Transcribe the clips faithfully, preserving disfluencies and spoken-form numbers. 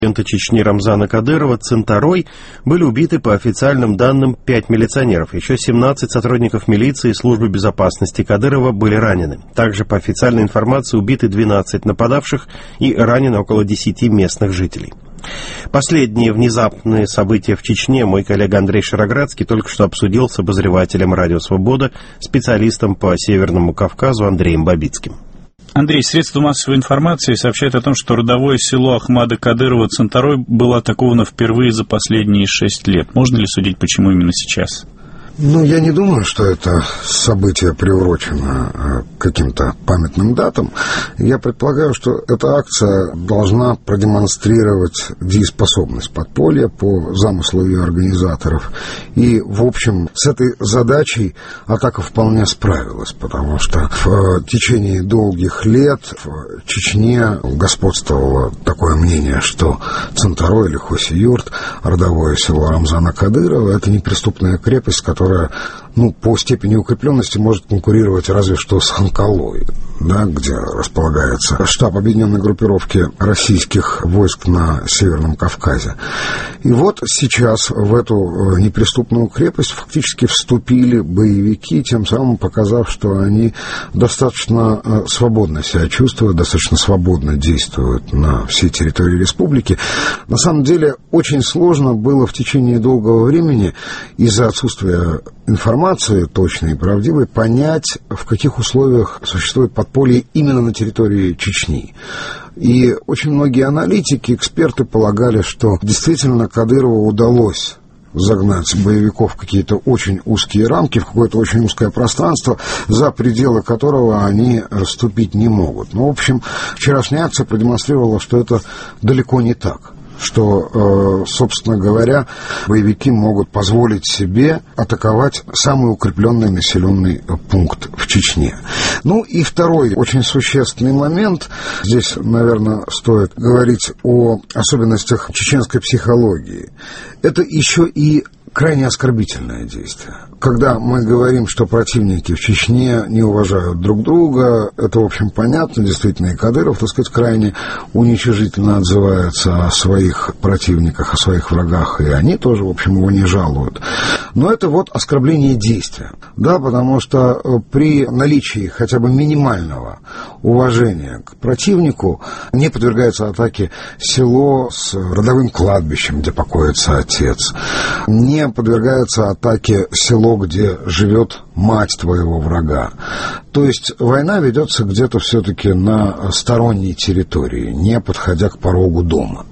президента Чечни Рамзана Кадырова Центарой были убиты, по официальным данным, пять милиционеров. Еще семнадцать сотрудников милиции и службы безопасности Кадырова были ранены. Также, по официальной информации, убиты двенадцать нападавших и ранены около десяти местных жителей. Последние внезапные события в Чечне мой коллега Андрей Шароградский только что обсудил с обозревателем «Радио Свобода», специалистом по Северному Кавказу Андреем Бабицким. Андрей, средства массовой информации сообщают о том, что родовое село Ахмада Кадырова Центарой было атаковано впервые за последние шесть лет. Можно ли судить, почему именно сейчас? Ну, я не думаю, что это событие приурочено к каким-то памятным датам. Я предполагаю, что эта акция должна продемонстрировать дееспособность подполья по замыслу ее организаторов. И, в общем, с этой задачей атака вполне справилась, потому что в течение долгих лет в Чечне господствовало такое мнение, что Центарой или Хоси-Юрт, родовое село Рамзана Кадырова, это неприступная крепость, которая которая, ну, по степени укрепленности может конкурировать разве что с Ханкалой, да, где располагается штаб объединенной группировки российских войск на Северном Кавказе. И вот сейчас в эту неприступную крепость фактически вступили боевики, тем самым показав, что они достаточно свободно себя чувствуют, достаточно свободно действуют на всей территории республики. На самом деле очень сложно было в течение долгого времени из-за отсутствия информации точной и правдивой понять, в каких условиях существует подполье именно на территории Чечни. И очень многие аналитики, эксперты полагали, что действительно Кадырову удалось загнать боевиков в какие-то очень узкие рамки, в какое-то очень узкое пространство, за пределы которого они ступить не могут. Ну, в общем, вчерашняя акция продемонстрировала, что это далеко не так. Что, собственно говоря, боевики могут позволить себе атаковать самый укрепленный населенный пункт в Чечне. Ну и второй очень существенный момент. Здесь, наверное, стоит говорить о особенностях чеченской психологии. Это еще и крайне оскорбительное действие. Когда мы говорим, что противники в Чечне не уважают друг друга, это, в общем, понятно. Действительно, и Кадыров, так сказать, крайне уничижительно отзывается о своих противниках, о своих врагах, и они тоже, в общем, его не жалуют. Но это вот оскорбление действия, да, потому что при наличии хотя бы минимального уважения к противнику не подвергается атаке село с родовым кладбищем, где покоится отец, не подвергается атаке село, где живет мать твоего врага. То есть война ведется где-то все-таки на сторонней территории, не подходя к порогу дома.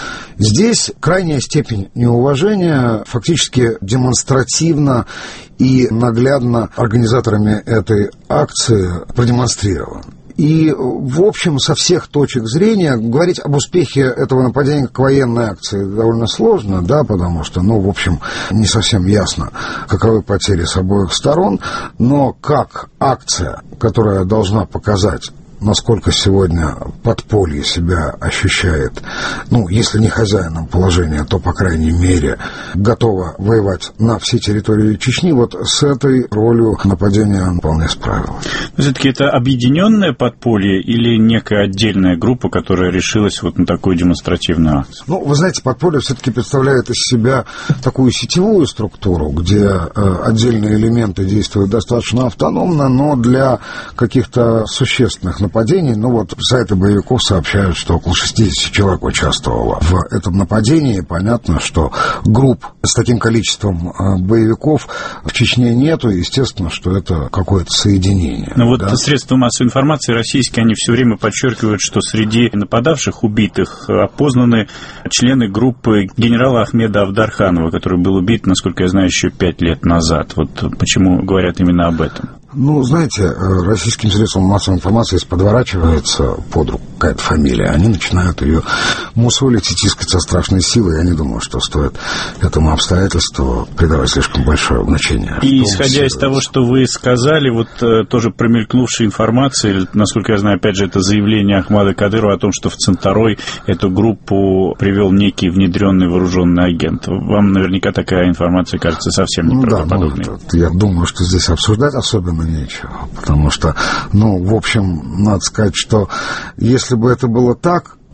Здесь крайняя степень неуважения фактически демонстративно и наглядно организаторами этой акции продемонстрирована. И, в общем, со всех точек зрения говорить об успехе этого нападения как военной акции довольно сложно, да, потому что, ну, в общем, не совсем ясно, каковы потери с обоих сторон, но как акция, которая должна показать, насколько сегодня подполье себя ощущает, ну, если не хозяином положения, то, по крайней мере, готово воевать на всей территории Чечни, вот с этой ролью нападения вполне справилось. Все-таки это объединенное подполье или некая отдельная группа, которая решилась вот на такую демонстративную акцию? Ну, вы знаете, подполье все-таки представляет из себя такую сетевую структуру, где э, отдельные элементы действуют достаточно автономно, но для каких-то существенных нападений, ну вот сайты боевиков сообщают, что около шестьдесят человек участвовало в этом нападении. Понятно, что групп с таким количеством боевиков в Чечне нету, естественно, что это какое-то соединение. Но вот да? Средства массовой информации российские, они все время подчеркивают, что среди нападавших, убитых, опознаны члены группы генерала Ахмеда Авдарханова, который был убит, насколько я знаю, еще пять лет назад. Вот почему говорят именно об этом? Ну, знаете, российским средствам массовой информации, если подворачивается под руку какая-то фамилия, они начинают ее мусолить и тискать со страшной силой. Я не думаю, что стоит этому обстоятельству придавать слишком большое значение. И исходя из того, что вы сказали, вот тоже промелькнувшая информация, насколько я знаю, опять же, это заявление Ахмада Кадырова о том, что в Центарой эту группу привел некий внедренный вооруженный агент. Вам наверняка такая информация кажется совсем неправдоподобной. Ну, да, ну, я думаю, что здесь обсуждать особенно нечего, потому что, ну, в общем, надо сказать, что если бы это было так,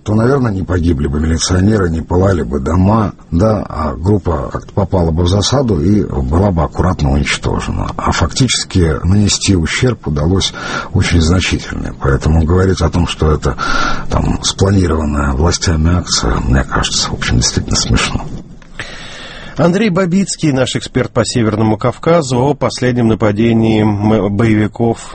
то, наверное, не погибли бы милиционеры, не пылали бы дома, да, а группа как-то попала бы в засаду и была бы аккуратно уничтожена. А фактически нанести ущерб удалось очень значительный. Поэтому говорить о том, что это там спланированная властями акция, мне кажется, в общем, действительно смешно. Андрей Бабицкий, наш эксперт по Северному Кавказу, о последнем нападении боевиков